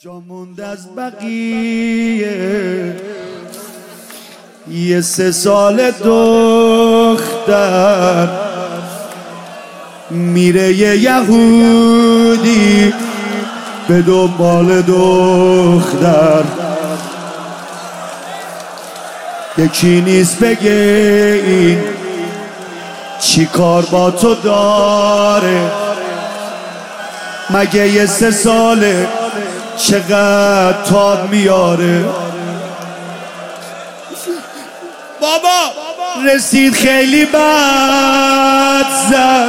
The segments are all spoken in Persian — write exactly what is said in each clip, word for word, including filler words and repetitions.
جاموند از بقیه یه سه سال دختر میره یه یهودی به دنبال دختر، یکی نیست بگه این چی کار با تو داره، مگه یه سه ساله چقدر تاب میاره. بابا رسید خیلی بد زد،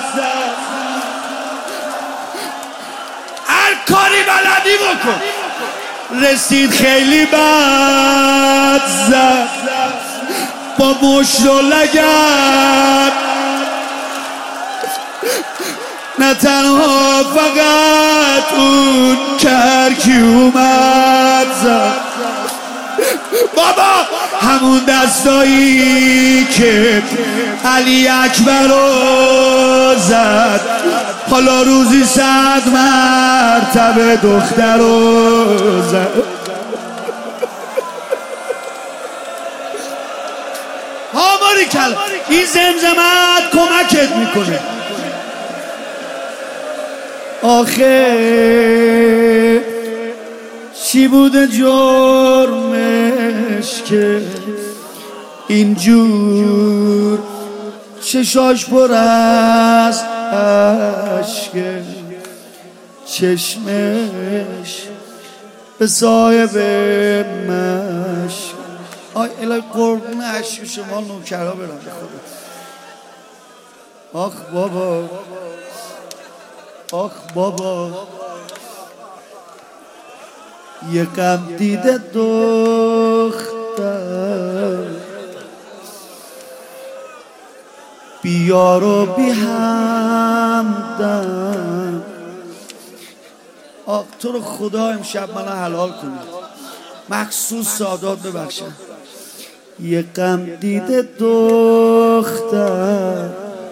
هر کاری بلدی بکن. رسید خیلی بد زد با مشت و لگد، نه تنها فقط اون کرکی اومد زد. بابا همون دستایی که علی اکبر رو زد، حالا روزی صد مرتبه دختر رو زد. ها باریکلا، این زمزمت کمکت میکنه. آخه چی بوده جرمش که اینجور چشاش پر از اشکه، چشمش به صاحب مشک. آی الهی قربون اشک شما نوکرها برم به خدا. آخ بابا، آخ بابا، یه غم دیده دختر بیار و بی همدم. آخ تو رو خدا امشب منو حلال کنید، مخصوص سادات ببخشن. یه غم دیده دختر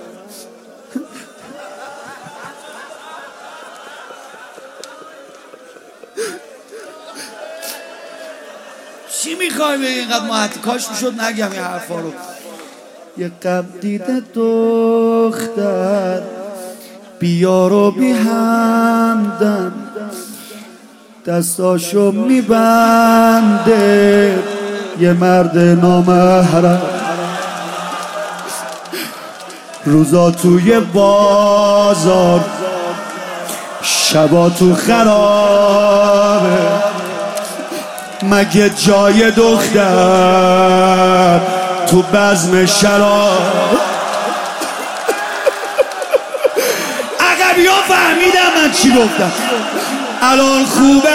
چی میخوای به اینقدر محتی؟ کاش میشد نگم این حرفا رو. یه غم دیده دختر بیار و بی همدم، دستاشو میبنده یه مرد نامحرم، روزا توی بازار شبا تو خرابه، مگه جای دختر تو بزم شراب؟ عقبی ها فهمیدم من چی گفتم. الان خوبه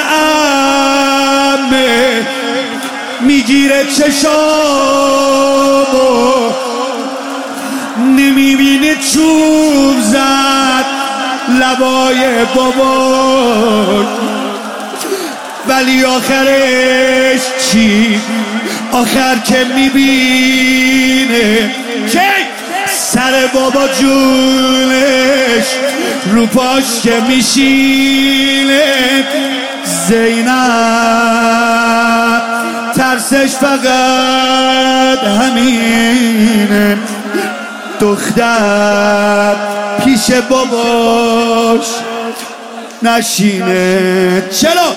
امه میگیره چشامو، نمیبینه چوب زد لبای بابا، ولی آخرش چی؟ آخر که میبینه که سر بابا جونش رو پاش که میشینه. زینب ترسش فقط همینه، دختر پیش باباش نشینه. چرا؟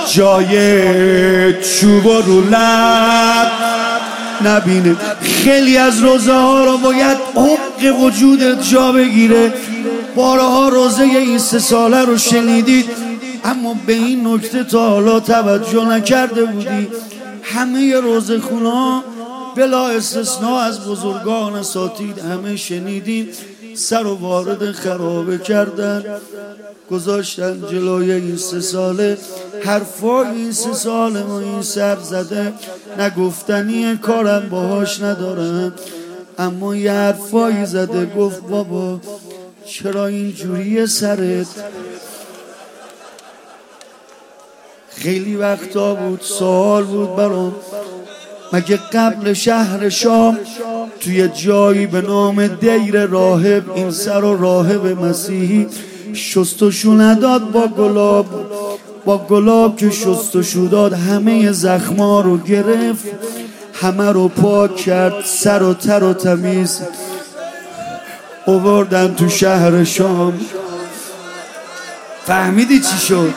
جای چوب رو لب نبینه. خیلی از روزه ها رو باید عمق وجودت جا بگیره. بارها روزه این سه ساله رو شنیدید اما به این نکته تا حالا توجه نکرده بودی. همه روزه خونا بلا استثناء از بزرگان اساتید همه شنیدیم سر و وارد خرابه کردن، گذاشتن جلوی این سه ساله. حرفای این سه ساله ما این سر زده نگفتنی، کارم باهاش ندارم، اما یه حرفایی زده. گفت بابا چرا اینجوری سرت؟ خیلی وقتا بود سوال بود برام، مگه قبل شهر شام توی جایی به نام دیر راهب این سر و راهب مسیحی شستشو نداد با گلاب؟ با گلاب که شست و شو داد همه زخما رو گرفت، همه رو پاک کرد، سر و تر و تمیز آوردن تو شهر شام. فهمیدی چی شد؟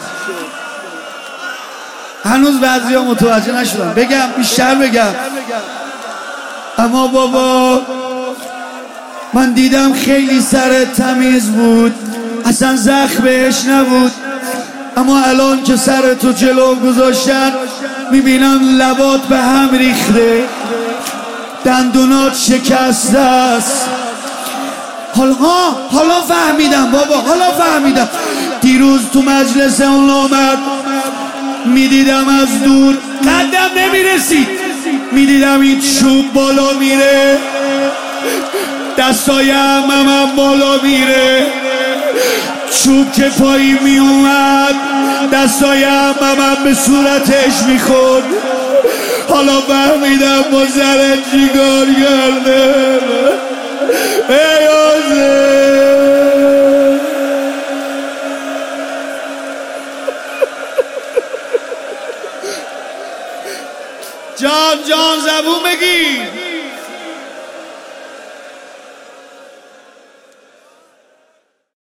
هنوز بعضی ها متوجه نشدن. بگم بیشتر بگم؟ اما بابا من دیدم خیلی سر تمیز بود، اصلا زخم بهش نبود، اما الان که سر تو جلو گذاشتن میبینم لبات به هم ریخته، دندونات شکسته است. حالا حالا فهمیدم بابا، حالا فهمیدم. دیروز تو مجلس اون آمد، میدیدم از دور، قدم نمیرسید، میدیدم این چوب بالا میره، دستای عمم بالا میره، چوب که پایی میومد دستای عمم به صورتش میخورد. حالا فهمیدم با زرت چیکار کرده. ای حسین، جان جان زبون بگی.